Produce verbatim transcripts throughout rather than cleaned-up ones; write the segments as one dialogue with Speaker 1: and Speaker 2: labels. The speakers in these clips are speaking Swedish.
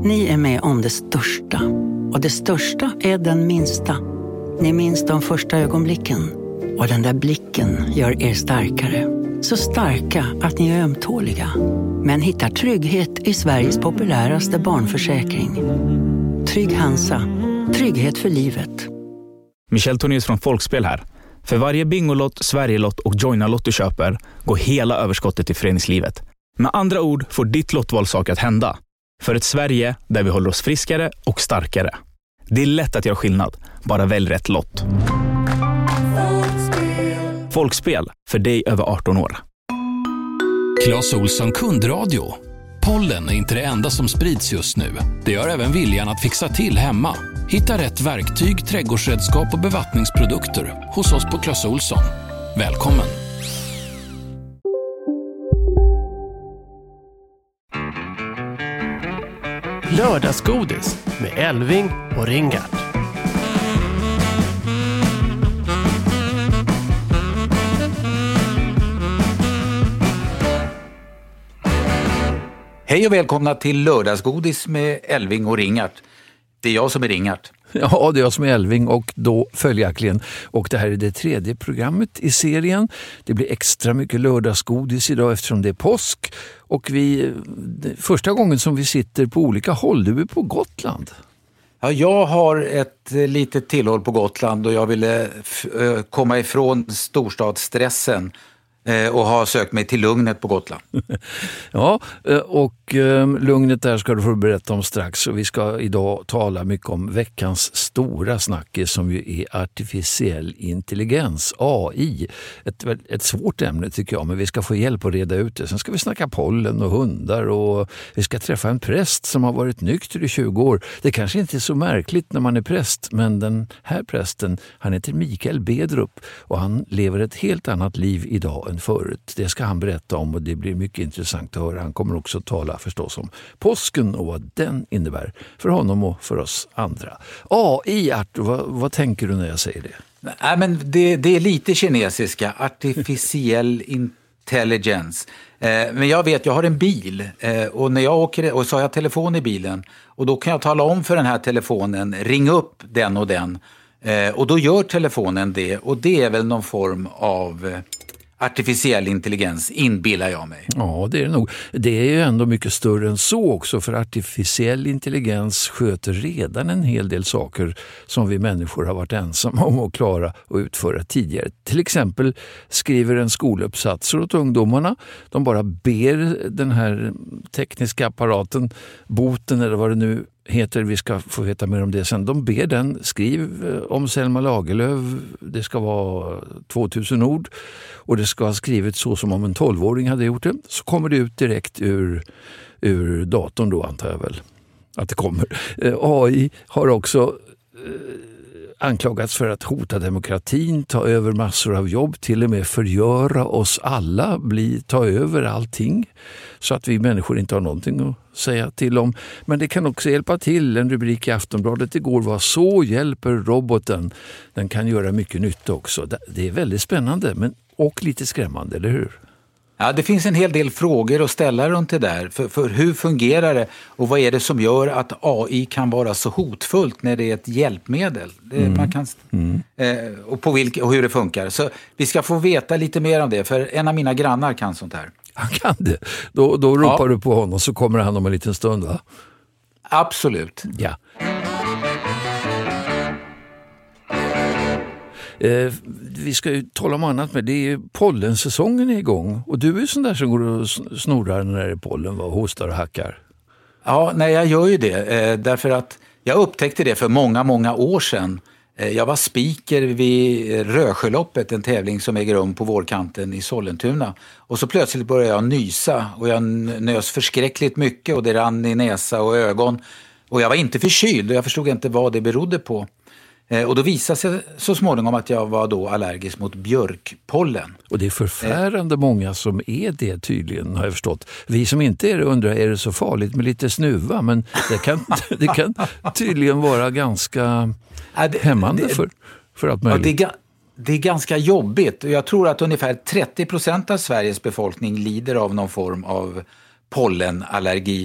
Speaker 1: Ni är med om det största. Och det största är den minsta. Ni minns de första ögonblicken. Och den där blicken gör er starkare. Så starka att ni är ömtåliga. Men hittar trygghet i Sveriges populäraste barnförsäkring. Trygg Hansa. Trygghet för livet.
Speaker 2: Michel Tornéus från Folkspel här. För varje Bingolott, Sverigelott och Joina-lott du köper går hela överskottet till föreningslivet. Med andra ord får ditt lottval saker att hända. För ett Sverige där vi håller oss friskare och starkare. Det är lätt att göra skillnad. Bara välj rätt lott. Folkspel, för dig över arton år.
Speaker 3: Clas Ohlson kundradio. Pollen är inte det enda som sprids just nu. Det gör även viljan att fixa till hemma. Hitta rätt verktyg, trädgårdsredskap och bevattningsprodukter hos oss på Clas Ohlson. Välkommen!
Speaker 4: Lördagsgodis med Elving och Ringart.
Speaker 5: Hej och välkomna till Lördagsgodis med Elving och Ringart. Det är jag som är Ringart.
Speaker 6: Ja, det är jag som är Elving och då följaktligen. Och det här är det tredje programmet i serien. Det blir extra mycket lördagsgodis idag eftersom det är påsk. Och vi, första gången som vi sitter på olika håll, du är på Gotland.
Speaker 5: Ja, jag har ett litet tillhåll på Gotland och jag ville f- komma ifrån storstadsstressen och har sökt mig till lugnet på Gotland.
Speaker 6: Ja, och lugnet där ska du få berätta om strax. Och vi ska idag tala mycket om veckans stora snackis som ju är artificiell intelligens, A I. Ett, ett svårt ämne tycker jag, men vi ska få hjälp att reda ut det. Sen ska vi snacka pollen och hundar och vi ska träffa en präst som har varit nykter i tjugo år. Det kanske inte är så märkligt när man är präst, men den här prästen, han heter Mikael Bedrup och han lever ett helt annat liv idag förut. Det ska han berätta om och det blir mycket intressant att höra. Han kommer också att tala förstås om påsken och vad den innebär för honom och för oss andra. A I, Artur, vad, vad tänker du när jag säger det?
Speaker 5: Nej, men det, det är lite kinesiska, artificiell intelligens. Eh, men jag vet, jag har en bil eh, och när jag åker, och så har jag telefon i bilen och då kan jag tala om för den här telefonen, ring upp den och den eh, och då gör telefonen det och det är väl någon form av eh, artificiell intelligens, inbillar jag mig.
Speaker 6: Ja, det är det nog. Det är ju ändå mycket större än så också, för artificiell intelligens sköter redan en hel del saker som vi människor har varit ensamma om att klara och utföra tidigare. Till exempel skriver en skoluppsatser åt ungdomarna. De bara ber den här tekniska apparaten, boten eller vad det nu heter, vi ska få veta mer om det sen. De ber den, skriv om Selma Lagerlöf, det ska vara tvåtusen ord och det ska ha skrivit så som om en tolvåring hade gjort det. Så kommer det ut direkt ur, ur datorn då, antar jag väl att det kommer. A I har också anklagats för att hota demokratin, ta över massor av jobb, till och med förgöra oss alla, bli, ta över allting så att vi människor inte har någonting att säga till om. Men det kan också hjälpa till. En rubrik i Aftonbladet igår var så hjälper roboten. Den kan göra mycket nytta också. Det är väldigt spännande men och lite skrämmande, eller hur?
Speaker 5: Ja, det finns en hel del frågor att ställa runt det där. För, för hur fungerar det och vad är det som gör att A I kan vara så hotfullt när det är ett hjälpmedel? Det,
Speaker 6: mm.
Speaker 5: man kan, mm. eh, och, på vilka, och hur det funkar. Så vi ska få veta lite mer om det, för en av mina grannar kan sånt här.
Speaker 6: Han kan det. Då, då ropar ja. du på honom så kommer han om en liten stund, va?
Speaker 5: Absolut.
Speaker 6: Ja. Eh, vi ska ju tala om annat, men det är pollensäsongen är igång. Och du är sån där som går och snorar när det är pollen och hostar och hackar.
Speaker 5: Ja, nej, jag gör ju det. Eh, därför att jag upptäckte det för många, många år sedan. Eh, jag var speaker vid Rösjöloppet, en tävling som äger rum på vårkanten i Sollentuna. Och så plötsligt började jag nysa och jag nös förskräckligt mycket och det rann i näsa och ögon. Och jag var inte förkyld och jag förstod inte vad det berodde på. Och då visade sig så småningom att jag var då allergisk mot björkpollen.
Speaker 6: Och det är förfärande eh. många som är det tydligen, har jag förstått. Vi som inte är det undrar, är det så farligt med lite snuva? Men det kan, det kan tydligen vara ganska ja, det, hämmande det, för, för allt möjligt.
Speaker 5: Ja, det, det är ganska jobbigt. Jag tror att ungefär trettio procent av Sveriges befolkning lider av någon form av pollenallergi.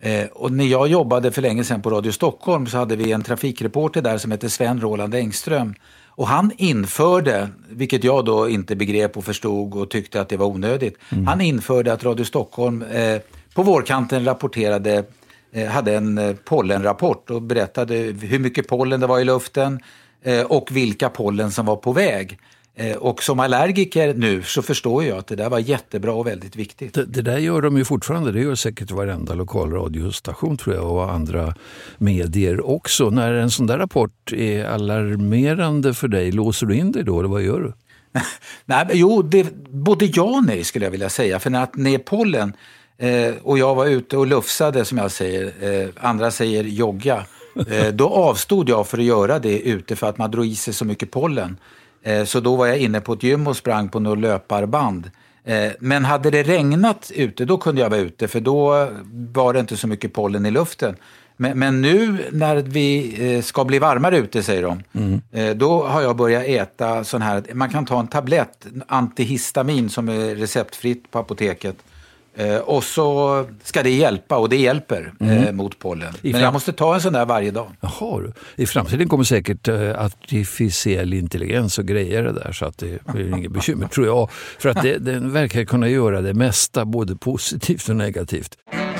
Speaker 5: Eh, och när jag jobbade för länge sedan på Radio Stockholm så hade vi en trafikreporter där som heter Sven Roland Engström. Och han införde, vilket jag då inte begrep och förstod och tyckte att det var onödigt. Mm. Han införde att Radio Stockholm eh, på vårkanten rapporterade, eh, hade en eh, pollenrapport och berättade hur mycket pollen det var i luften eh, och vilka pollen som var på väg. Eh, och som allergiker nu så förstår jag att det där var jättebra och väldigt viktigt.
Speaker 6: Det, det där gör de ju fortfarande, det gör säkert varenda lokalradiostation tror jag och andra medier också. När en sån där rapport är alarmerande för dig, låser du in dig då eller vad gör du?
Speaker 5: Nej, jo, det, både ja och nej skulle jag vilja säga. För när, när pollen eh, och jag var ute och lufsade som jag säger, eh, andra säger jogga, eh, då avstod jag för att göra det ute för att man drog i sig så mycket pollen. Så då var jag inne på ett gym och sprang på något löparband. Men hade det regnat ute, då kunde jag vara ute. För då var det inte så mycket pollen i luften. Men, men nu när vi ska bli varmare ute, säger de. Mm. Då har jag börjat äta sån här. Man kan ta en tablett, antihistamin som är receptfritt på apoteket. Eh, och så ska det hjälpa och det hjälper eh, mm. mot pollen. Men jag måste ta en sån där varje dag.
Speaker 6: Jaha, i framtiden kommer säkert eh, artificiell intelligens och grejer det där så att det blir inget bekymmer tror jag. För att det, den verkar kunna göra det mesta både positivt och negativt.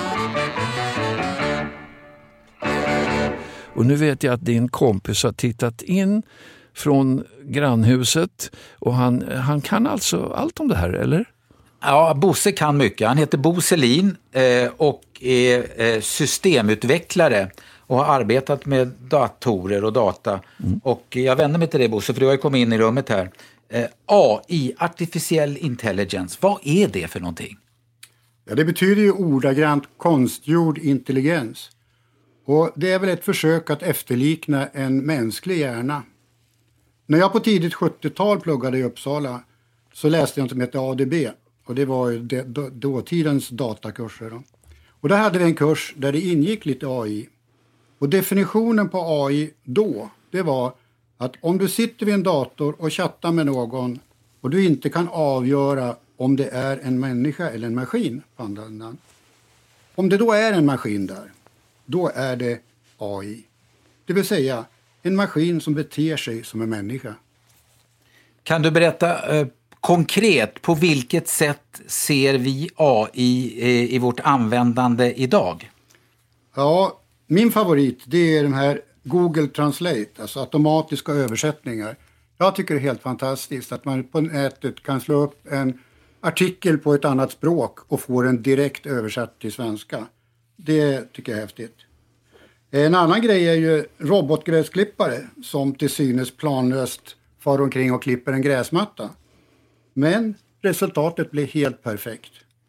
Speaker 6: Och nu vet jag att din kompis har tittat in från grannhuset och han, han kan alltså allt om det här, eller?
Speaker 5: Ja, Bosse kan mycket. Han heter Bo Selin eh, och är eh, systemutvecklare och har arbetat med datorer och data. Mm. Och jag vänder mig till dig, Bosse, för du har ju kommit in i rummet här. Eh, A I, Artificiell Intelligence, vad är det för någonting?
Speaker 7: Ja, det betyder ju ordagrant konstgjord intelligens. Och det är väl ett försök att efterlikna en mänsklig hjärna. När jag på tidigt sjuttiotal pluggade i Uppsala så läste jag något som heter A D B. Och det var ju det, då, dåtidens datakurser. Då. Och där hade vi en kurs där det ingick lite A I. Och definitionen på A I då, det var att om du sitter vid en dator och chattar med någon och du inte kan avgöra om det är en människa eller en maskin på andra sidan. Om det då är en maskin där, då är det A I. Det vill säga en maskin som beter sig som en människa.
Speaker 5: Kan du berätta eh, konkret på vilket sätt ser vi A I eh, i vårt användande idag?
Speaker 7: Ja, min favorit det är den här Google Translate, alltså automatiska översättningar. Jag tycker det är helt fantastiskt att man på nätet kan slå upp en artikel på ett annat språk och få den direkt översatt till svenska. Det tycker jag är häftigt. En annan grej är ju robotgräsklippare som till synes planlöst far omkring och klipper en gräsmatta. Men resultatet blir helt perfekt.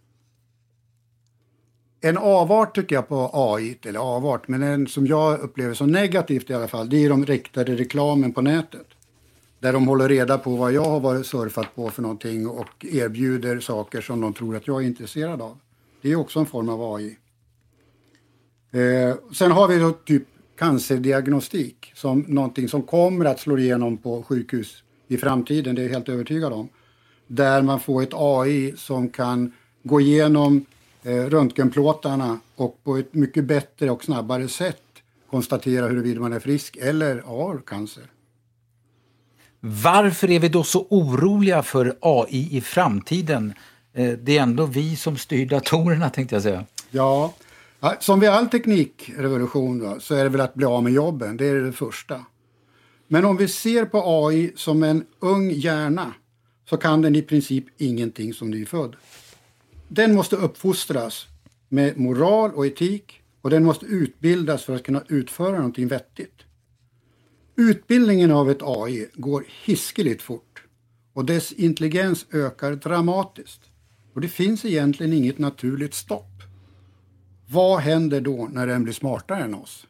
Speaker 7: En avart tycker jag på A I, eller avart, men en som jag upplever som negativt i alla fall, det är de riktade reklamen på nätet. Där de håller reda på vad jag har varit surfat på för någonting och erbjuder saker som de tror att jag är intresserad av. Det är också en form av A I. Eh, sen har vi då typ cancerdiagnostik som någonting som kommer att slå igenom på sjukhus i framtiden, det är jag helt övertygad om. Där man får ett A I som kan gå igenom eh, röntgenplåtarna och på ett mycket bättre och snabbare sätt konstatera huruvida man är frisk eller har cancer.
Speaker 5: Varför är vi då så oroliga för A I i framtiden? Eh, det är ändå vi som styr datorerna, tänkte jag säga.
Speaker 7: Ja, som vid all teknikrevolution då, så är det väl att bli av med jobben, det är det första. Men om vi ser på A I som en ung hjärna så kan den i princip ingenting som nyfödd. Den måste uppfostras med moral och etik och den måste utbildas för att kunna utföra någonting vettigt. Utbildningen av ett A I går hiskeligt fort och dess intelligens ökar dramatiskt. Och det finns egentligen inget naturligt stopp. Vad händer då när den blir smartare än oss?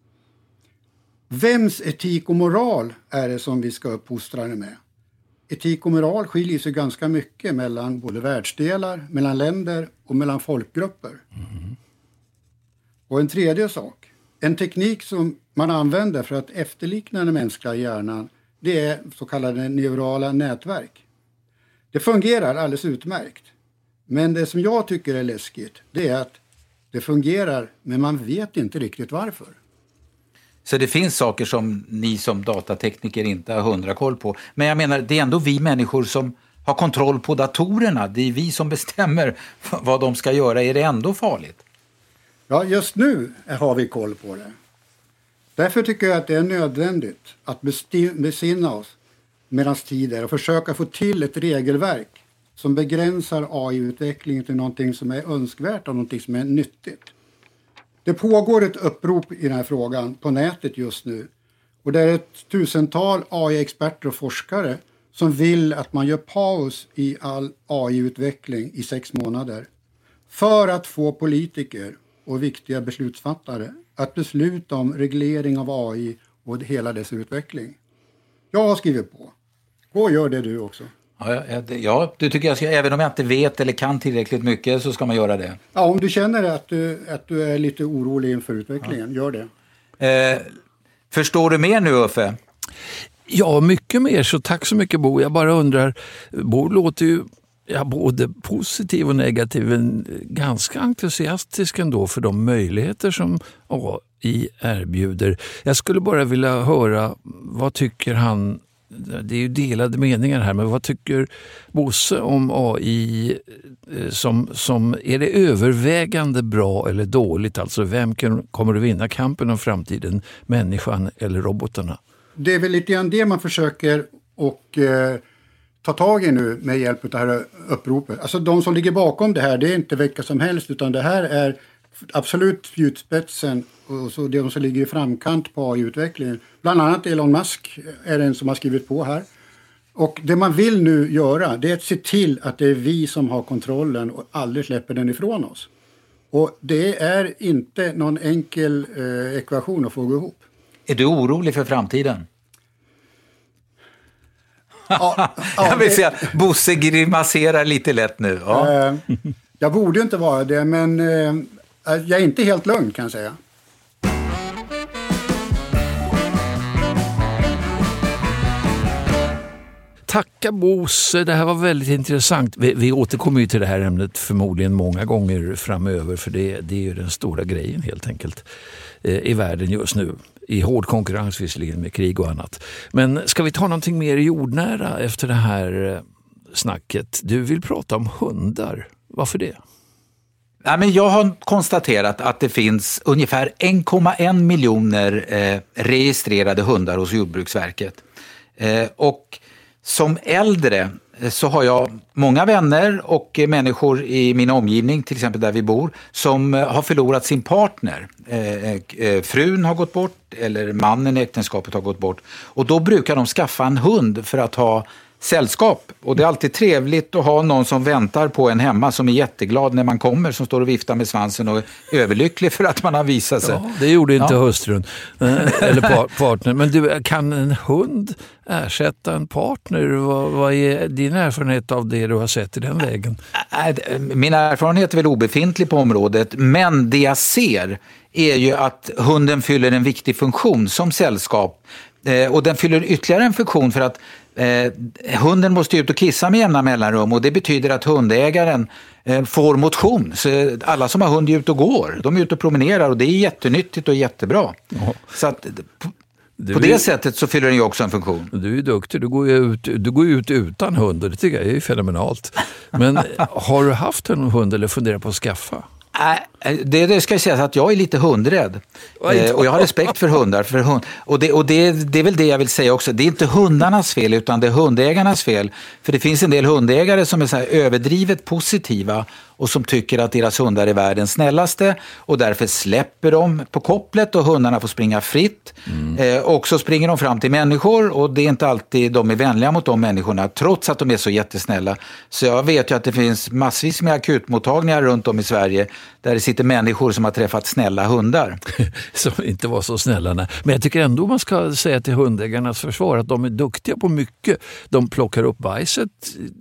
Speaker 7: Vems etik och moral är det som vi ska uppfostra den med? Etik och moral skiljer sig ganska mycket mellan både världsdelar, mellan länder och mellan folkgrupper. Mm. Och en tredje sak, en teknik som man använder för att efterlikna den mänskliga hjärnan, det är så kallade neurala nätverk. Det fungerar alldeles utmärkt. Men det som jag tycker är läskigt, det är att Det fungerar, men man vet inte riktigt varför.
Speaker 5: Så det finns saker som ni som datatekniker inte har hundra koll på. Men jag menar, det är ändå vi människor som har kontroll på datorerna. Det är vi som bestämmer vad de ska göra. Är det ändå farligt?
Speaker 7: Ja, just nu har vi koll på det. Därför tycker jag att det är nödvändigt att besinna oss medan tid är och försöka få till ett regelverk som begränsar A I-utvecklingen till någonting som är önskvärt och någonting som är nyttigt. Det pågår ett upprop i den här frågan på nätet just nu. Och det är ett tusental A I-experter och forskare som vill att man gör paus i all A I-utveckling i sex månader. För att få politiker och viktiga beslutsfattare att besluta om reglering av A I och hela dess utveckling. Jag har skrivit på. Gå och gör det du också.
Speaker 5: Ja, ja, du tycker jag ska, även om jag inte vet eller kan tillräckligt mycket så ska man göra det.
Speaker 7: Ja, om du känner att du, att du är lite orolig inför utvecklingen, ja. Gör det.
Speaker 5: Eh, förstår du mer nu, Uffe?
Speaker 6: Ja, mycket mer, så tack så mycket Bo. Jag bara undrar, Bo låter ju ja, både positiv och negativ, men ganska entusiastisk ändå för de möjligheter som A I erbjuder. Jag skulle bara vilja höra, vad tycker han, det är ju delade meningar här, men vad tycker Bosse om A I som, som är det övervägande bra eller dåligt? Alltså vem kan, kommer att vinna kampen om framtiden, människan eller robotarna?
Speaker 7: Det är väl lite grann det man försöker och eh, ta tag i nu med hjälp av det här uppropet. Alltså de som ligger bakom det här, det är inte vilka som helst, utan det här är absolut spjutspetsen och så de som ligger i framkant på A I-utvecklingen. Bland annat Elon Musk är den som har skrivit på här. Och det man vill nu göra, det är att se till att det är vi som har kontrollen och aldrig släpper den ifrån oss. Och det är inte någon enkel eh, ekvation att få gå ihop.
Speaker 5: Är du orolig för framtiden?
Speaker 7: Ja,
Speaker 5: jag vill säga, Bosse grimaserar lite lätt nu. Ja.
Speaker 7: Eh, jag borde inte vara det, men eh, jag är inte helt lugn kan jag säga.
Speaker 6: Tacka Bosse, det här var väldigt intressant. Vi, vi återkommer ju till det här ämnet förmodligen många gånger framöver, för det, det är ju den stora grejen helt enkelt eh, i världen just nu. I hård konkurrens visserligen med krig och annat. Men ska vi ta någonting mer jordnära efter det här eh, snacket? Du vill prata om hundar. Varför det?
Speaker 5: Ja, men jag har konstaterat att det finns ungefär en komma en miljoner eh, registrerade hundar hos Jordbruksverket. Eh, och som äldre så har jag många vänner och människor i min omgivning, till exempel där vi bor, som har förlorat sin partner. Eh, frun har gått bort eller mannen i äktenskapet har gått bort. Och då brukar de skaffa en hund för att ha sällskap. Och det är alltid trevligt att ha någon som väntar på en hemma, som är jätteglad när man kommer, som står och viftar med svansen och är överlycklig för att man har visat sig.
Speaker 6: Ja, det gjorde inte
Speaker 5: ja. hustrun
Speaker 6: eller partner. Men du, kan en hund ersätta en partner? Vad, vad är din erfarenhet av det du har sett i den vägen?
Speaker 5: Min erfarenhet är väl obefintlig på området, men det jag ser är ju att hunden fyller en viktig funktion som sällskap. Eh, och den fyller ytterligare en funktion för att eh, hunden måste ut och kissa med jämna mellanrum, och det betyder att hundägaren eh, får motion. Så alla som har hund är ute och går. De är ute och promenerar och det är jättenyttigt och jättebra. Ja. Så att på, på det är, sättet så fyller den ju också en funktion.
Speaker 6: Du är duktig, du går ju ut, du går ut utan hund, och det tycker jag är fenomenalt. Men har du haft en hund eller funderar på att skaffa?
Speaker 5: Nej, det, det ska jag säga att jag är lite hundrädd. Eh, och jag har respekt för hundar. För hund, och det, och det, det är väl det jag vill säga också. Det är inte hundarnas fel, utan det är hundägarnas fel. För det finns en del hundägare som är så här överdrivet positiva och som tycker att deras hundar är världens snällaste, och därför släpper de på kopplet och hundarna får springa fritt. Mm. Eh, och så springer de fram till människor, och det är inte alltid de är vänliga mot de människorna, trots att de är så jättesnälla. Så jag vet ju att det finns massvis med akutmottagningar runt om i Sverige där det sitter människor som har träffat snälla hundar.
Speaker 6: Som inte var så snälla. Nej. Men jag tycker ändå man ska säga till hundägarnas försvar att de är duktiga på mycket. De plockar upp bajset.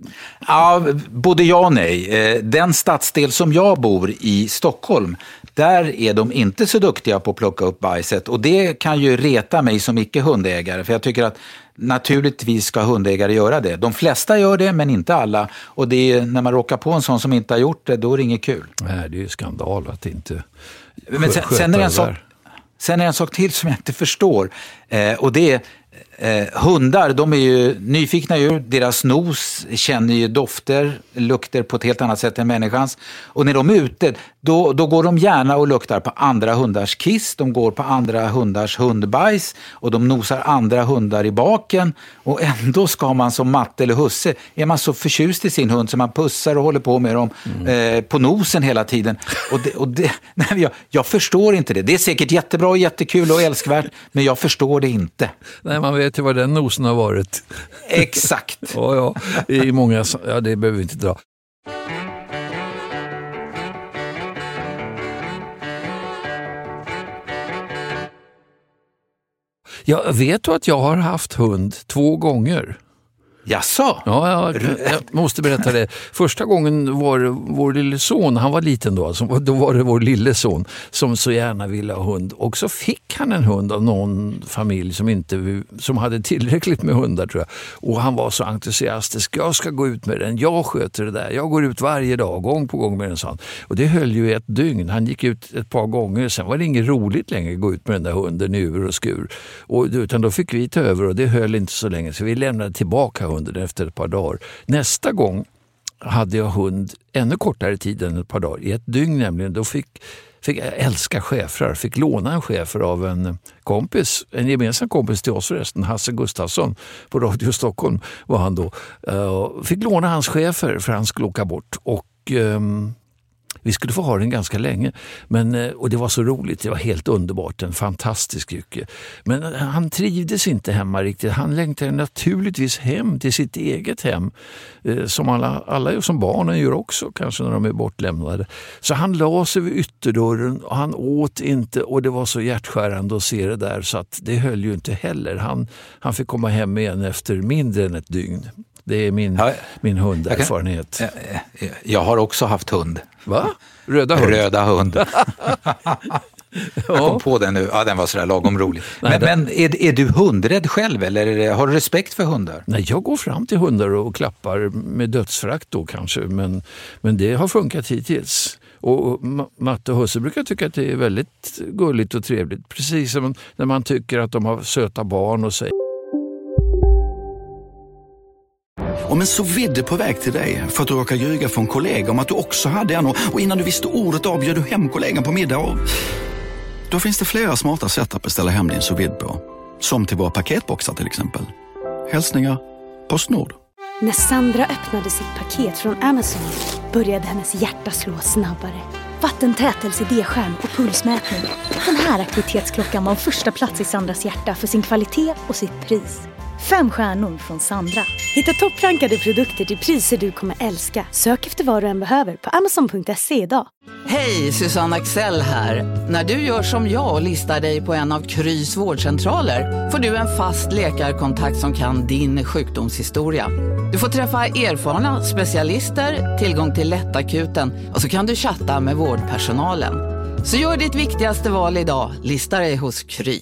Speaker 5: Ja, både ja och nej. Den stadsdel som jag bor i, Stockholm, där är de inte så duktiga på att plocka upp bajset. Och det kan ju reta mig som icke-hundägare. För jag tycker att naturligtvis ska hundägare göra det. De flesta gör det, men inte alla. Och det är, när man råkar på en sån som inte har gjort det, då är det inget kul.
Speaker 6: Nej, det är ju skandal att inte
Speaker 5: men sen, sen, är det en sak, sen är det en sak till som jag inte förstår. Eh, och det är Eh, hundar, de är ju nyfikna djur, deras nos känner ju dofter, lukter på ett helt annat sätt än människans. Och när de är ute, då, då går de gärna och luktar på andra hundars kiss, de går på andra hundars hundbajs och de nosar andra hundar i baken. Och ändå ska man som Matte eller Husse, är man så förtjust i sin hund så man pussar och håller på med dem mm. eh, på nosen hela tiden. Och det, och det, nej, jag, jag förstår inte det. Det är säkert jättebra, jättekul och älskvärt, men jag förstår det inte.
Speaker 6: Nej, man vet ju vad den nosen har varit.
Speaker 5: Exakt.
Speaker 6: ja, ja, i många, ja, det behöver vi inte dra. Jag vet du att jag har haft hund två gånger.
Speaker 5: Jaså?
Speaker 6: Ja, jag, jag måste berätta det. Första gången var vår lille son, han var liten då, alltså, då var det vår lille son som så gärna ville ha hund. Och så fick han en hund av någon familj som, inte, som hade tillräckligt med hundar, tror jag. Och han var så entusiastisk, jag ska gå ut med den, jag sköter det där. Jag går ut varje dag, gång på gång med den, sån. Och det höll ju ett dygn. Han gick ut ett par gånger, sen var det inget roligt längre att gå ut med den där hunden i ur och skur. Och, utan då fick vi ta över och det höll inte så länge, så vi lämnade tillbaka hunden efter ett par dagar. Nästa gång hade jag hund ännu kortare tid än ett par dagar. I ett dygn nämligen. Då fick, fick jag älska schäfrar. Fick låna en schäfer av en kompis. En gemensam kompis till oss förresten. Hasse Gustafsson på Radio Stockholm var han då. Uh, fick låna hans schäfer för han skulle åka bort. Och... Um, Vi skulle få ha den ganska länge, men, och det var så roligt, det var helt underbart, en fantastisk jycke. Men han trivdes inte hemma riktigt, han längtade naturligtvis hem till sitt eget hem, som alla, alla som barnen gör också, kanske när de är bortlämnade. Så han la sig vid ytterdörren och han åt inte, och det var så hjärtskärande att se det där, så att det höll ju inte heller. Han, han fick komma hem igen efter mindre än ett dygn. Det är min, ja, min hunderfarenhet.
Speaker 5: Jag, jag, jag har också haft hund.
Speaker 6: Va? Röda hund?
Speaker 5: Röda hund. Jag kom på den nu. Ja, den var sådär lagom rolig. Men, Nej, men är, är du hundrädd själv eller har du respekt för hundar?
Speaker 6: Nej, jag går fram till hundar och klappar med dödsfrakt då kanske. Men, men det har funkat hittills. Och Matte och Husse brukar tycka att det är väldigt gulligt och trevligt. Precis som när man tycker att de har söta barn och säger.
Speaker 8: Om en så vidde på väg till dig för att du råkar ljuga för en kollega om att du också hade en, och innan du visste ordet av bjöd du hem kollegan på middag. Och då finns det flera smarta sätt att beställa hem din sous vide på. Som till våra paketboxar till exempel. Hälsningar Postnord.
Speaker 9: När Sandra öppnade sitt paket från Amazon började hennes hjärta slå snabbare. Vattentät L C D-skärm och pulsmätning. Den här aktivitetsklockan var första plats i Sandras hjärta för sin kvalitet och sitt pris. Fem stjärnor från Sandra. Hitta topprankade produkter till priser du kommer älska. Sök efter vad du än behöver på amazon punkt se idag.
Speaker 10: Hej, Susanne Axel här. När du gör som jag och listar dig på en av Krys vårdcentraler får du en fast läkarkontakt som kan din sjukdomshistoria. Du får träffa erfarna specialister, tillgång till lättakuten och så kan du chatta med vårdpersonalen. Så gör ditt viktigaste val idag. Lista dig hos Kry.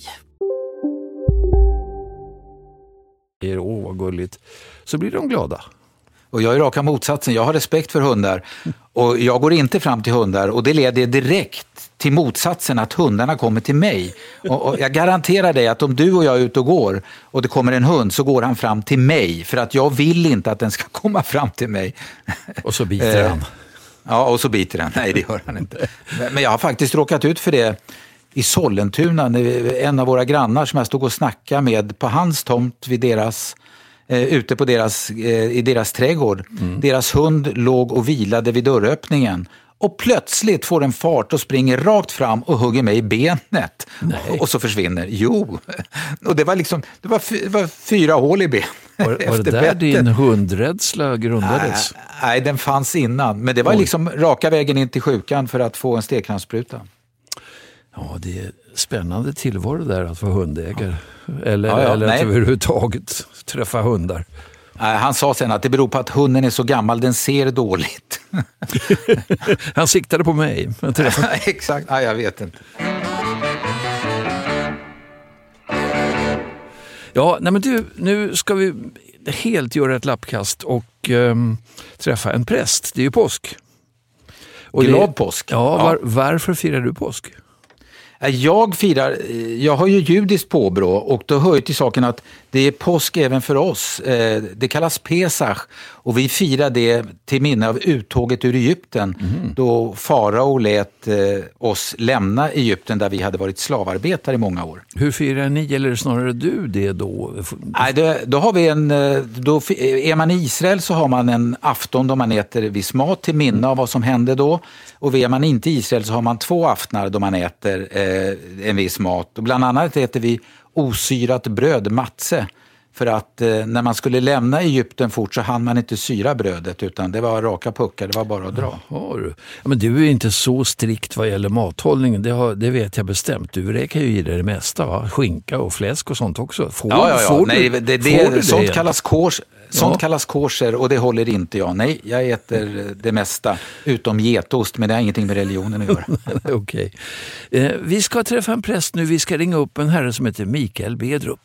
Speaker 6: Åh, vad gulligt. Så blir de glada.
Speaker 5: Och jag är raka motsatsen. Jag har respekt för hundar. Och jag går inte fram till hundar. Och det leder direkt till motsatsen att hundarna kommer till mig. Och, och jag garanterar dig att om du och jag är ute och går och det kommer en hund så går han fram till mig. För att jag vill inte att den ska komma fram till mig.
Speaker 6: Och så biter han.
Speaker 5: Ja, och så biter han. Nej, det gör han inte. Men jag har faktiskt råkat ut för det i Sollentuna. En av våra grannar som jag stod och snackade med på hans tomt vid deras, eh, ute på deras, eh, i deras trädgård. Mm. Deras hund låg och vilade vid dörröppningen. Och plötsligt får den fart och springer rakt fram och hugger mig i benet. Nej. Och så försvinner. Jo. Och det var liksom, det var, fy, det var fyra hål i ben.
Speaker 6: Var, var det där betten. Din hundrädsla grundades?
Speaker 5: Nej, nej, den fanns innan. Men det var Oj. liksom raka vägen in till sjukan för att få en stekkransspruta.
Speaker 6: Ja, det är spännande tillvaro där att vara hundägare. Ja. Eller,
Speaker 5: ja, ja,
Speaker 6: eller att överhuvudtaget träffa hundar.
Speaker 5: Han sa sen att det beror på att hunden är så gammal, den ser dåligt.
Speaker 6: Han siktade på mig.
Speaker 5: Exakt, ja, jag vet inte.
Speaker 6: Ja, nej men du, nu ska vi helt göra ett lappkast och um, träffa en präst. Det är ju påsk. Och
Speaker 5: Glad
Speaker 6: det,
Speaker 5: påsk.
Speaker 6: Ja, var, varför firar du påsk?
Speaker 5: Jag firar, jag har ju judiskt påbrå och då hör ju till saken att det är påsk även för oss. Det kallas Pesach och vi firar det till minne av uttåget ur Egypten mm. då farao lät oss lämna Egypten där vi hade varit slavarbetare i många år.
Speaker 6: Hur firar ni, eller snarare du det då?
Speaker 5: Nej, det, då har vi en, då är man i Israel så har man en afton då man äter viss mat till minne mm. av vad som hände då. Och är man inte i Israel så har man två aftnar då man äter eh, en viss mat. Och bland annat äter vi osyrat bröd, matse. För att eh, när man skulle lämna Egypten fort så hann man inte syra brödet utan det var raka puckar, det var bara att dra.
Speaker 6: Jaha, du. Men du är inte så strikt vad gäller mathållningen, det, har, det vet jag bestämt. Du räkar ju i det mesta, va? Skinka och fläsk och sånt också. Får,
Speaker 5: ja, ja, ja.
Speaker 6: Får
Speaker 5: Nej,
Speaker 6: du,
Speaker 5: det, det, det, sånt
Speaker 6: det
Speaker 5: kallas kors. Sånt
Speaker 6: ja.
Speaker 5: kallas kosher och det håller inte jag. Nej, jag äter det mesta utom getost, men det har ingenting med religionen att göra.
Speaker 6: Okej. Eh, vi ska träffa en präst nu. Vi ska ringa upp en herre som heter Mikael Bedrup.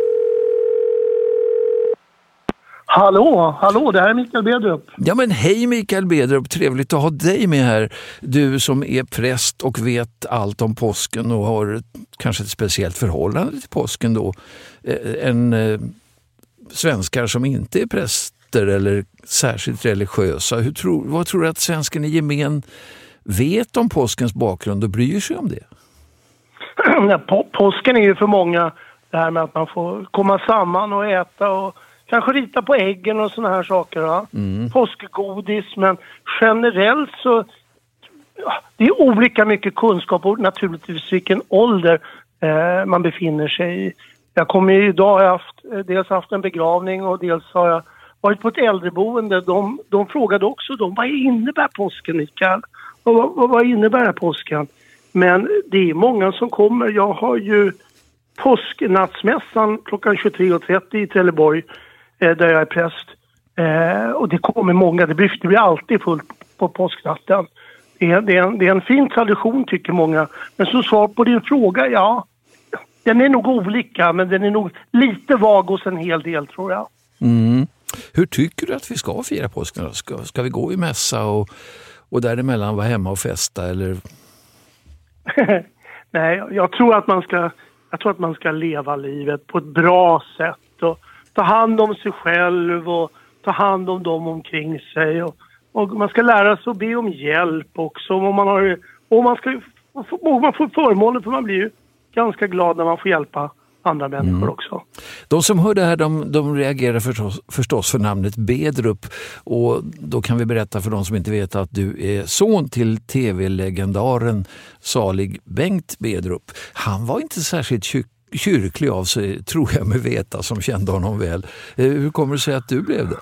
Speaker 11: Hallå, hallå, det här är Mikael Bedrup.
Speaker 6: Ja men hej Mikael Bedrup, trevligt att ha dig med här. Du som är präst och vet allt om påsken och har kanske ett speciellt förhållande till påsken då. En eh, svenskar som inte är präster eller särskilt religiösa. Hur tror, vad tror du att svensken i gemen vet om påskens bakgrund och bryr sig om det?
Speaker 11: På, påsken är ju för många det här med att man får komma samman och äta och kanske rita på äggen och såna här saker. Va? Mm. Påskgodis, men generellt så ja, det är olika mycket kunskap och naturligtvis vilken ålder eh, man befinner sig i. Jag kommer ju idag, har jag haft, dels haft en begravning och dels har jag varit på ett äldreboende. De, de frågade också de, vad innebär påsken, Mikael? Och vad, vad innebär påsken? Men det är många som kommer. Jag har ju påsknattsmässan klockan tjugotre och trettio i Trelleborg eh, där jag är präst. Eh, och det kommer många, det blir, det blir alltid fullt på påsknatten. Det är, det, är en, det är en fin tradition tycker många. Men som svar på din fråga, ja, den är nog olika men den är nog lite vag hos en hel del tror jag.
Speaker 6: Mm. Hur tycker du att vi ska fira påsken? Ska, ska vi gå i mässa och, och däremellan vara hemma och festa eller?
Speaker 11: Nej, jag tror att man ska jag tror att man ska leva livet på ett bra sätt och ta hand om sig själv och ta hand om dem omkring sig och, och man ska lära sig att be om hjälp också om man har och man ska och man får förmåner för man blir ju ganska glad när man får hjälpa andra människor mm. också.
Speaker 6: De som hör det här de, de reagerar förstås, förstås för namnet Bedrup och då kan vi berätta för de som inte vet att du är son till tv-legendaren salig Bengt Bedrup. Han var inte särskilt kyk, kyrklig av sig tror jag med veta som kände honom väl. Hur kommer det sig att du blev det?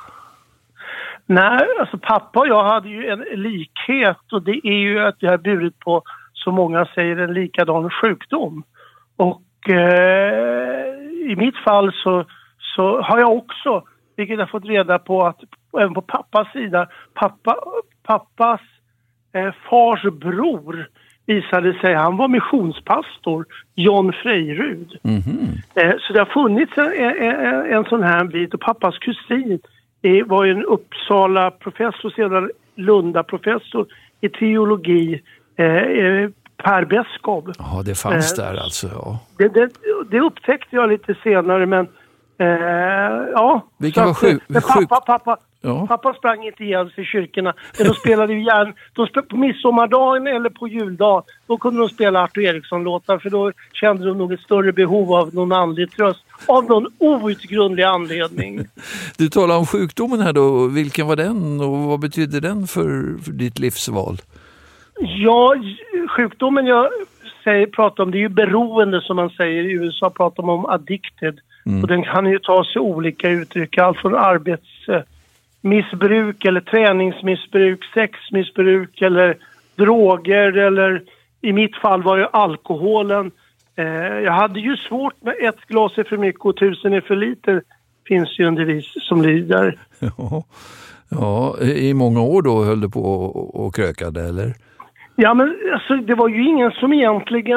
Speaker 11: Nej, alltså pappa och jag hade ju en likhet och det är ju att jag har burit på så många säger en likadan sjukdom. Och eh, i mitt fall så, så har jag också, vilket jag fått reda på att även på pappas sida, pappa, pappas eh, fars bror visade sig, han var missionspastor, John Frejrud. Mm-hmm. Eh, så det har funnits en, en, en sån här bit och pappas kusin eh, var ju en Uppsala professor, sedan Lunda professor i teologi, eh, Per Beskov.
Speaker 6: Ja, det fanns eh, där alltså. Ja.
Speaker 11: Det, det, det upptäckte jag lite senare, men eh, ja.
Speaker 6: Vilka var sjuk?
Speaker 11: Men pappa, pappa,
Speaker 6: ja.
Speaker 11: pappa sprang inte ihjäl sig i kyrkorna. Men de spelade ju gärna, de spelade på midsommardagen eller på juldag. Då kunde de spela Arthur Eriksson-låtar för då kände de nog ett större behov av någon andlig tröst. Av någon outgrundlig anledning.
Speaker 6: Du talar om sjukdomen här då. Vilken var den och vad betyder den för, för ditt livsval?
Speaker 11: Ja, sjukdomen jag säger, pratar om det är ju beroende som man säger i U S A, pratar man om addicted. Mm. Och den kan ju ta sig olika uttryck, allt från arbetsmissbruk eller träningsmissbruk, sexmissbruk eller droger eller i mitt fall var ju alkoholen. Eh, jag hade ju svårt med ett glas är för mycket och tusen är för lite, finns ju en devis som lyder.
Speaker 6: Ja, ja i många år då höll du på och, och krökade eller?
Speaker 11: Ja, men alltså, det var ju ingen som egentligen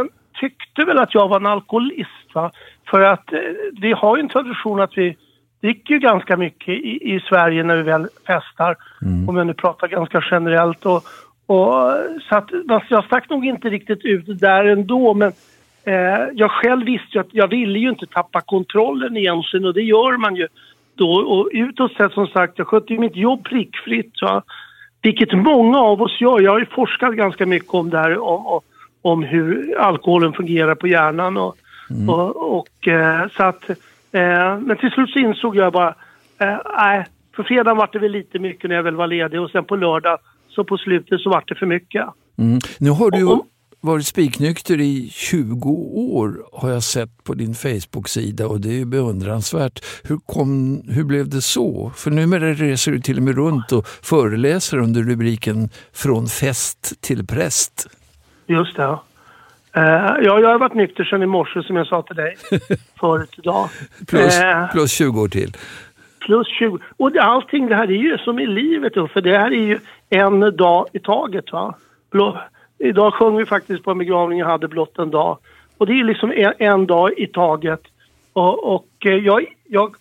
Speaker 11: tyckte väl att jag var en alkoholist, va? För att eh, vi har ju en tradition att vi dricker ju ganska mycket i, i Sverige när vi väl festar. Mm. Om jag nu pratar ganska generellt. Och, och, så att, jag stack nog inte riktigt ut där ändå, men eh, jag själv visste ju att jag ville ju inte tappa kontrollen egentligen, och det gör man ju då. Och utåt sett, som sagt, jag skötte ju mitt jobb prickfritt, va? Vilket många av oss gör. Jag har ju forskat ganska mycket om det här, om, om, om hur alkoholen fungerar på hjärnan. Och, mm. och, och eh, så att, eh, men till slut så insåg jag bara, nej, eh, för fredagen var det väl lite mycket när jag väl var ledig, och sen på lördag så på slutet så var det för mycket.
Speaker 6: Mm. Nu har du
Speaker 11: och, och,
Speaker 6: varit spiknykter i tjugo år, har jag sett på din Facebook-sida, och det är ju beundransvärt. Hur, kom, hur blev det så? För numera reser du till och med runt och föreläser under rubriken Från fest till präst.
Speaker 11: Just det, ja. Uh, ja, jag har varit nykter sedan i morse, som jag sa till dig förut idag.
Speaker 6: plus,
Speaker 11: uh,
Speaker 6: plus tjugo år till.
Speaker 11: Plus tjugo. Och allting det här är ju som i livet, för det här är ju en dag i taget, va? Blå. Idag sjöng vi faktiskt på en begravning jag hade blott en dag. Och det är liksom en, en dag i taget. Och, och jag, jag,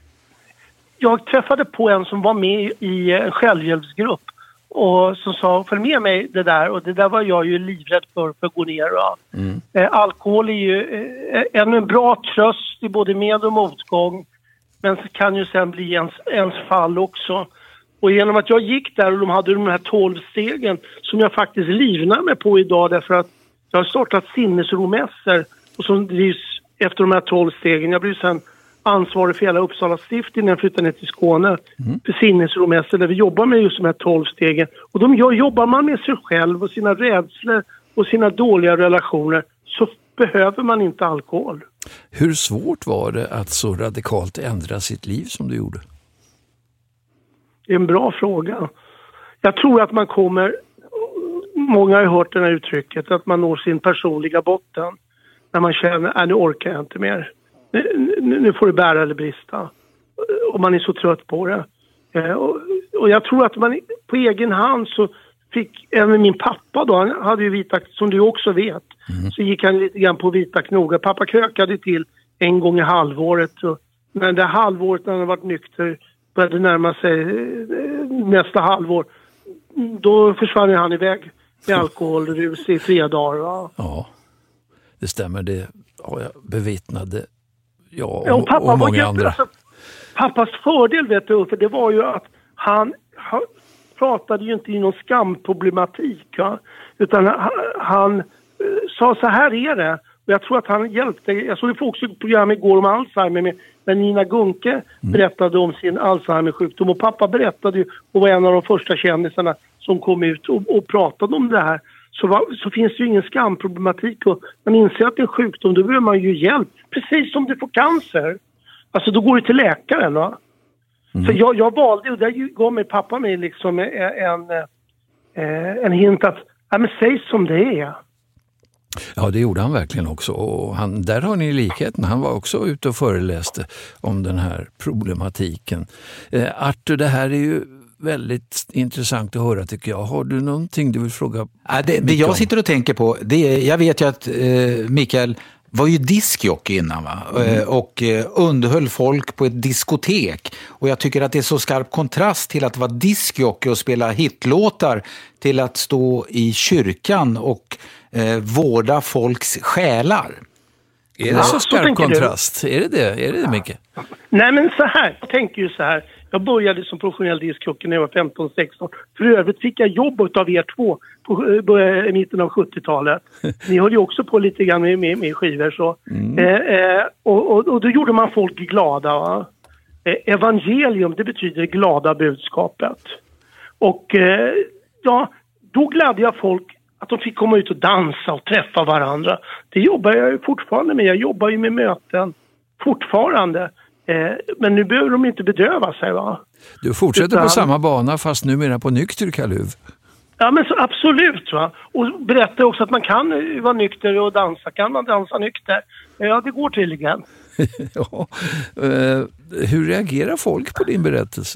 Speaker 11: jag träffade på en som var med i en självhjälpsgrupp. Och som sa, följ med mig det där. Och det där var jag ju livrädd för, för att gå ner. Mm. Eh, alkohol är ju eh, en, en bra tröst i både med- och motgång. Men det kan ju sen bli ens, ens fall också. Och genom att jag gick där och de hade de här tolv stegen som jag faktiskt livnar mig på idag, därför att jag har startat sinnesromässor och som drivs efter de här tolv stegen. Jag blev sen ansvarig för hela Uppsala stift innan jag flyttade ner till Skåne mm. för sinnesromässor där vi jobbar med just de här tolv stegen. Och de gör, jobbar man med sig själv och sina rädslor och sina dåliga relationer, så behöver man inte alkohol.
Speaker 6: Hur svårt var det att så radikalt ändra sitt liv som du gjorde?
Speaker 11: Det är en bra fråga. Jag tror att man kommer, många har hört det här uttrycket, att man når sin personliga botten när man känner, nej, nu orkar jag inte mer. Nu, nu får det bära eller brista. Och man är så trött på det. Och, och jag tror att man på egen hand så fick, även min pappa då, han hade ju vita, som du också vet, mm. så gick han lite grann på vita knogar. Pappa krökade till en gång i halvåret. Och, men det halvåret när han varit nykter började närma sig nästa halvår, då försvann han iväg med alkoholrus i tre dagar. Va?
Speaker 6: Ja, det stämmer. Det har jag bevittnade. Ja, och,
Speaker 11: ja, och pappa
Speaker 6: och många
Speaker 11: var
Speaker 6: andra.
Speaker 11: Alltså, pappas fördel, vet du, för det var ju att han, han pratade ju inte i någon skamproblematik, va? Utan han, han uh, sa så här är det. Och jag tror att han hjälpte. Jag såg det också ett program igår om Alzheimer med, med Nina Gunke mm. berättade om sin Alzheimer-sjukdom. Och pappa berättade ju och var en av de första kändisarna som kom ut och, och pratade om det här. Så, var, så finns det ju ingen skamproblematik. Och man inser att det är en sjukdom, då behöver man ju hjälp. Precis som du får cancer. Alltså då går du till läkaren, va? Mm. Så jag, jag valde, och där gav mig pappa mig liksom en, en, en hint att ja, men säg som det är.
Speaker 6: Ja, det gjorde han verkligen också. Och han, där har ni likheten. Han var också ute och föreläste om den här problematiken. Eh, Arthur, det här är ju väldigt intressant att höra, tycker jag. Har du någonting du vill fråga?
Speaker 5: Ja, det, det jag sitter och tänker på, det är, jag vet ju att eh, Mikael var ju diskjockey innan, va? Mm. Och eh, underhöll folk på ett diskotek. Och jag tycker att det är så skarp kontrast till att vara diskjockey och spela hitlåtar till att stå i kyrkan och eh, vårda folks själar.
Speaker 6: Är det ja, så skarp så kontrast? Du? Är det det? Är det det, Micke?
Speaker 11: Nej, men så här. Jag tänker ju så här. Jag började som professionell diskjockey när jag var femton sexton. För övrigt fick jag jobb av er två på i mitten av sjuttiotalet. Ni höll ju också på lite grann med, med, med skivor. Så. Mm. Eh, eh, och, och, och då gjorde man folk glada. Va? Eh, evangelium, det betyder glada budskapet. Och eh, ja, då gladde jag folk att de fick komma ut och dansa och träffa varandra. Det jobbar jag ju fortfarande med. Jag jobbar ju med möten fortfarande. Eh, men nu behöver de inte bedöva sig, va?
Speaker 6: Du fortsätter Utan, på samma bana fast numera på nykter kaluv.
Speaker 11: Ja, men så, absolut, va? Och berätta också att man kan vara nykter och dansa. Kan man dansa nykter? Ja, det går tydligen.
Speaker 6: ja. eh, hur reagerar folk på din berättelse?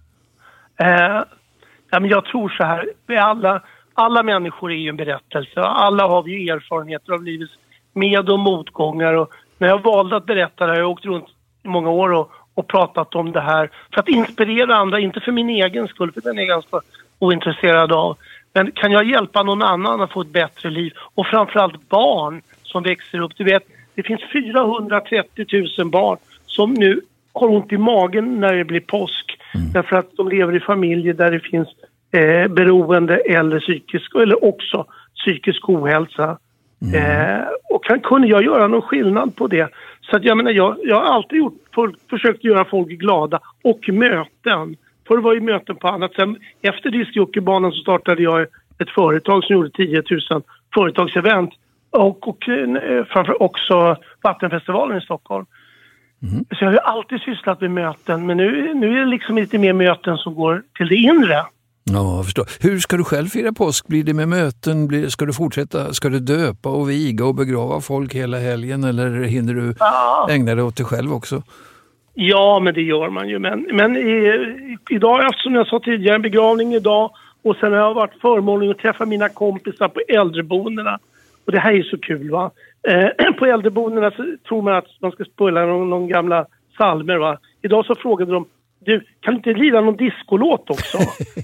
Speaker 11: Eh, ja, men jag tror så här. Vi alla, alla människor är ju en berättelse. Alla har vi ju erfarenheter av livets med- och motgångar. Och när jag valde att berätta det här, jag har åkt runt i många år och, och pratat om det här för att inspirera andra, inte för min egen skull, för den är jag ganska ointresserad av. Men kan jag hjälpa någon annan att få ett bättre liv? Och framförallt barn som växer upp. Du vet, det finns fyrahundratrettio tusen barn som nu har ont i magen när det blir påsk. Mm. Därför att de lever i familjer där det finns eh, beroende eller psykisk, eller också psykisk ohälsa. Mm. Eh, och kan, kunde jag göra någon skillnad på det? Så att jag menar, jag, jag har alltid gjort, folk, försökt göra folk glada och möten. Förr var ju möten på annat sätt. Efter discjockeybanan så startade jag ett företag som gjorde tio tusen företagsevent och, och framför också Vattenfestivalen i Stockholm. Mm. Så jag har ju alltid sysslat med möten, men nu, nu är det liksom lite mer möten som går till det inre.
Speaker 6: Ja, jag förstår. Hur ska du själv fira påsk? Blir det med möten? Blir, ska du fortsätta? Ska du döpa och viga och begrava folk hela helgen? Eller hinner du ja. ägna dig åt dig själv också?
Speaker 11: Ja, men det gör man ju. Men, men i, idag har jag haft, som jag sa tidigare, en begravning idag. Och sen har jag varit förmånlig att träffa mina kompisar på äldreboendena. Och det här är så kul, va? Eh, på äldreboendena så tror man att man ska spela någon, någon gamla salmer, va? Idag så frågade de, du, kan du inte lira någon diskolåt också?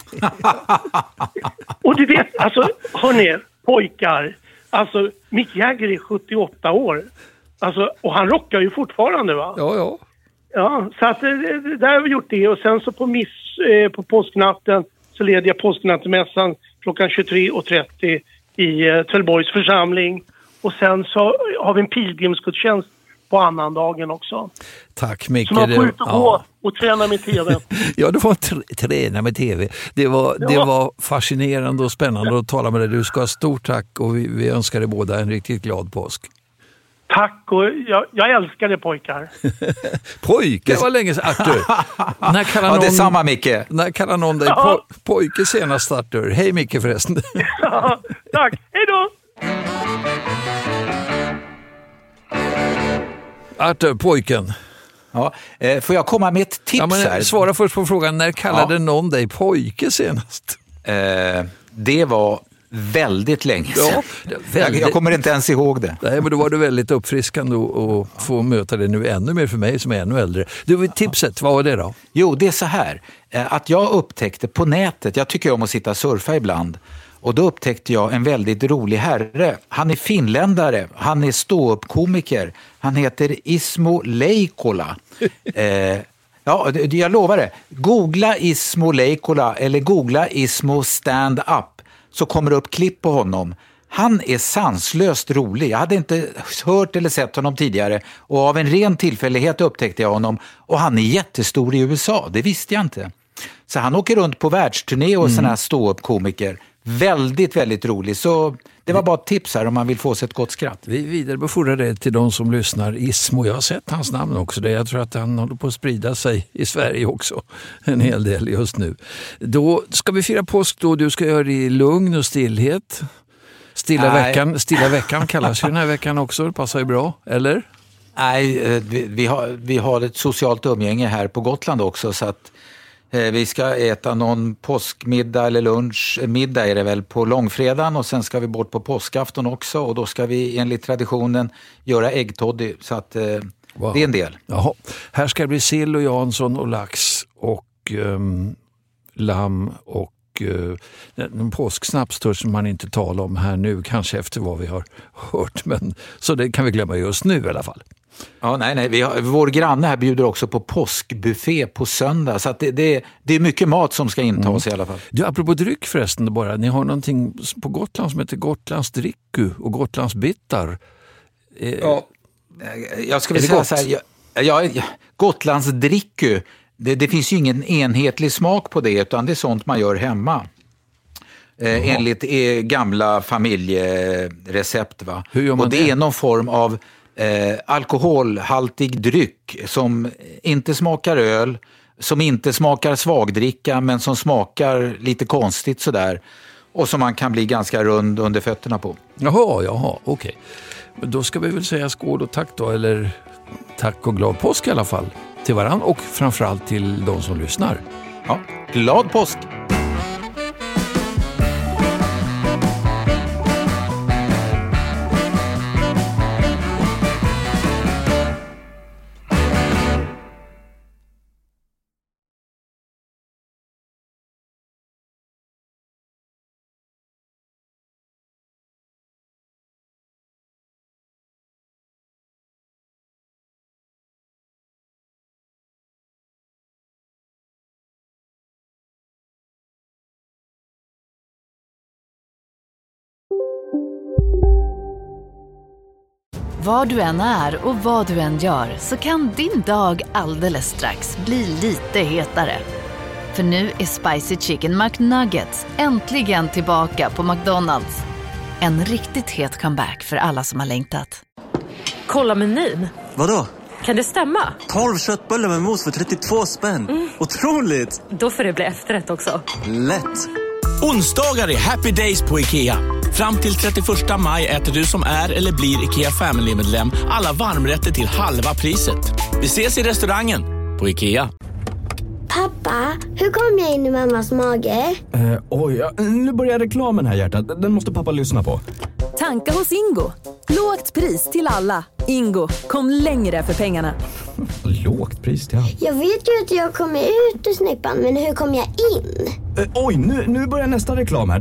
Speaker 11: Och du vet, alltså, hörni, pojkar. Alltså, Mick Jagger är sjuttioåtta år. Alltså, och han rockar ju fortfarande, va?
Speaker 6: Ja, ja.
Speaker 11: Ja, så att där har vi gjort det. Och sen så på miss, eh, på påsknatten så leder jag påsknattmässan klockan tjugotre och trettio i eh, Trelleborgs församling. Och sen så har vi en pilgrimsgudstjänst på annandagen också.
Speaker 6: Tack Micke.
Speaker 11: Så man får ut och ja. gå och träna med tv.
Speaker 6: Ja, du får tr- träna med tv. Det var, ja. det var fascinerande och spännande att tala med dig. Du ska ha stort tack och vi, vi önskar dig båda en riktigt glad påsk.
Speaker 11: Tack, och jag, jag älskar det, pojkar.
Speaker 6: Pojke, det var länge sedan. Arthur. När kallar någon,
Speaker 5: ja, det är samma Micke.
Speaker 6: När kallar någon dig ja. po- pojke senast, Arthur? Hej Micke förresten.
Speaker 11: Ja, tack, hej då!
Speaker 6: Arthur, pojken.
Speaker 5: Ja, eh, får jag komma med ett tips ja, men, här?
Speaker 6: Svara först på frågan, när kallade ja. någon dig pojke senast?
Speaker 5: Eh, det var väldigt länge sedan. Ja, väldigt... Jag, jag kommer inte ens ihåg det.
Speaker 6: Nej, men då var det väldigt uppfriskande att få möta det nu ännu mer för mig som är ännu äldre. Du, tipset, vad var det då?
Speaker 5: Jo, det är så här. Att jag upptäckte på nätet, jag tycker om att sitta och surfa ibland, och då upptäckte jag en väldigt rolig herre. Han är finländare, han är ståuppkomiker. Han heter Ismo Leikola. eh, ja, jag lovar det. Googla Ismo Leikola eller googla Ismo Stand Up, så kommer det upp klipp på honom. Han är sanslöst rolig. Jag hade inte hört eller sett honom tidigare. Och av en ren tillfällighet upptäckte jag honom. Och han är jättestor i U S A. Det visste jag inte. Så han åker runt på världsturné och mm. sån här ståuppkomiker. Väldigt, väldigt rolig. Så det var bara ett tips här om man vill få sig ett gott skratt.
Speaker 6: Vi vidarebefordrar det till de som lyssnar. Ismo, jag har sett hans namn också. Det. Jag tror att han håller på att sprida sig i Sverige också. En hel del just nu. Då ska vi fira påsk då. Du ska göra det i lugn och stillhet. Stilla Nej. veckan, stilla veckan kallas ju den här veckan också. Det passar ju bra, eller?
Speaker 5: Nej, vi, vi, har, vi har ett socialt umgänge här på Gotland också, så att eh, vi ska äta någon påskmiddag eller lunch. Middag är det väl på långfredagen, och sen ska vi bort på påskafton också, och då ska vi enligt traditionen göra äggtoddy, så att eh, wow. det är en del.
Speaker 6: Jaha. Här ska det bli sill och Jansson och lax och um, lamm och en påsksnapstörs som man inte talar om här nu, kanske efter vad vi har hört, men så det kan vi glömma just nu i alla fall.
Speaker 5: Ja, nej, nej. Vi har, vår granne här bjuder också på påskbuffé på söndag, så att det, det, det är mycket mat som ska intas mm. i alla fall.
Speaker 6: Du, apropå dryck förresten bara, ni har någonting på Gotland som heter Gotlands dricku och Gotlands bittar.
Speaker 5: Ja, jag ska väl säga gott? så här, jag, jag, Gotlands dricku, Det, det finns ju ingen enhetlig smak på det, utan det är sånt man gör hemma. Eh, enligt eh, gamla familjerecept. Va?
Speaker 6: Hur gör man
Speaker 5: och det,
Speaker 6: det
Speaker 5: är någon form av eh, alkoholhaltig dryck som inte smakar öl, som inte smakar svagdricka, men som smakar lite konstigt sådär. Och som man kan bli ganska rund under fötterna på.
Speaker 6: Jaha, jaha, okej. Men då ska vi väl säga skål och tack då, eller tack och glad påsk i alla fall. Till varann och framförallt till de som lyssnar.
Speaker 5: Ja, glad påsk!
Speaker 12: Var du än är och vad du än gör så kan din dag alldeles strax bli lite hetare. För nu är Spicy Chicken McNuggets äntligen tillbaka på McDonald's. En riktigt het comeback för alla som har längtat.
Speaker 13: Kolla menyn.
Speaker 14: Vadå?
Speaker 13: Kan det stämma?
Speaker 14: tolv köttbullar med mos för trettiotvå spänn. Mm. Otroligt!
Speaker 13: Då får det bli efterrätt också.
Speaker 14: Lätt!
Speaker 15: Onsdagar är happy days på IKEA. Fram till trettioförsta maj äter du som är eller blir IKEA Family-medlem alla varmrätter till halva priset. Vi ses i restaurangen på IKEA.
Speaker 16: Pappa, hur kom jag in i mammas mage?
Speaker 17: Uh, oj, ja, nu börjar reklamen här, hjärtat. Den måste pappa lyssna på.
Speaker 18: Tanka hos Ingo. Lågt pris till alla. Ingo, kom längre för pengarna.
Speaker 17: Lågt pris till alla?
Speaker 16: Jag vet ju att jag kommer ut ur snippan, men hur kommer jag in?
Speaker 17: Uh, oj, nu, nu börjar nästa reklam här.